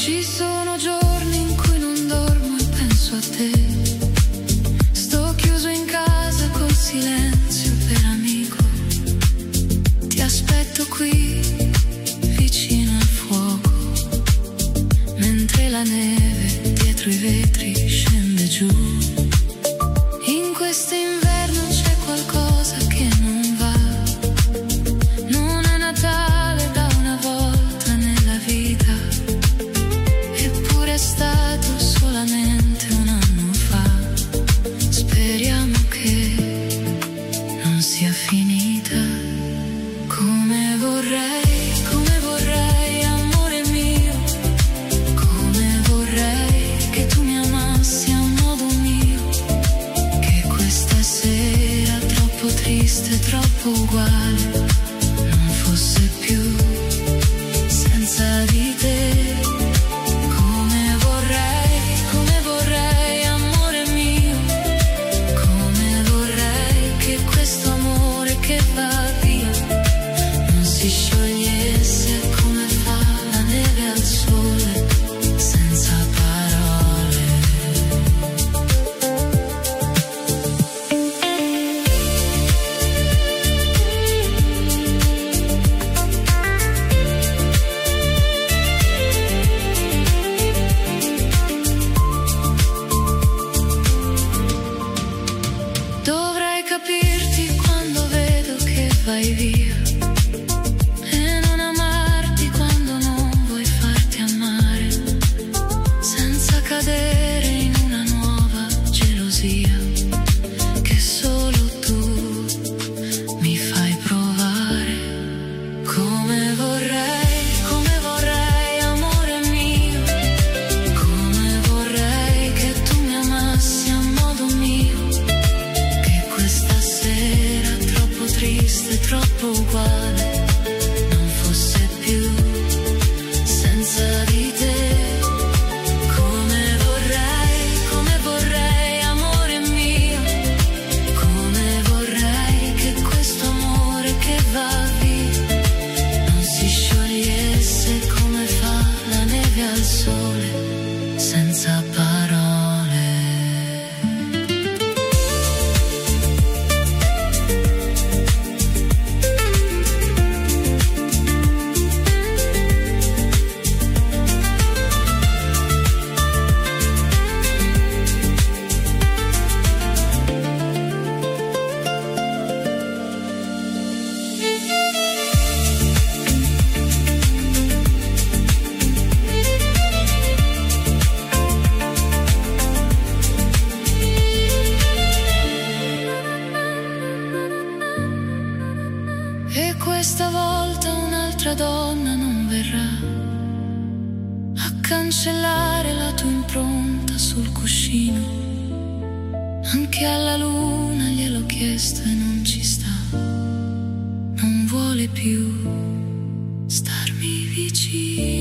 Ci sono giorni in cui non dormo e penso a te. Sto chiuso in casa col silenzio per amico. Ti aspetto qui vicino al fuoco, mentre la neve dietro i vetri scende giù. In quest'inverno c'è qualcosa che non va. Non è Natale da una volta nella vita, eppure è stato solamente un anno fa. Speriamo che non sia finita. Come vorrei, amore mio, come vorrei che tu mi amassi a modo mio, che questa sera troppo triste, troppo uguale, non fosse più senza di te. Come vorrei, amore mio, come vorrei che questo amore che va via non si sciogliesse come fa la neve al sole, senza parole. Dovrei capirti quando vedo che vai via e non amarti quando non vuoi farti amare, senza cadere in una nuova gelosia che solo tu mi fai provare. Come vorrei, amore mio, come vorrei che tu mi amassi a modo mio, che questa sera troppo triste, troppo uguale, non fosse più senza di te. Come vorrei, amore mio, come vorrei che questo amore che va via non si sciogliesse come fa la neve al sole, senza parole. E questa volta un'altra donna non verrà a cancellare la tua impronta sul cuscino. Anche alla luna gliel'ho chiesto e non ci sta. Non vuole più starmi vicino.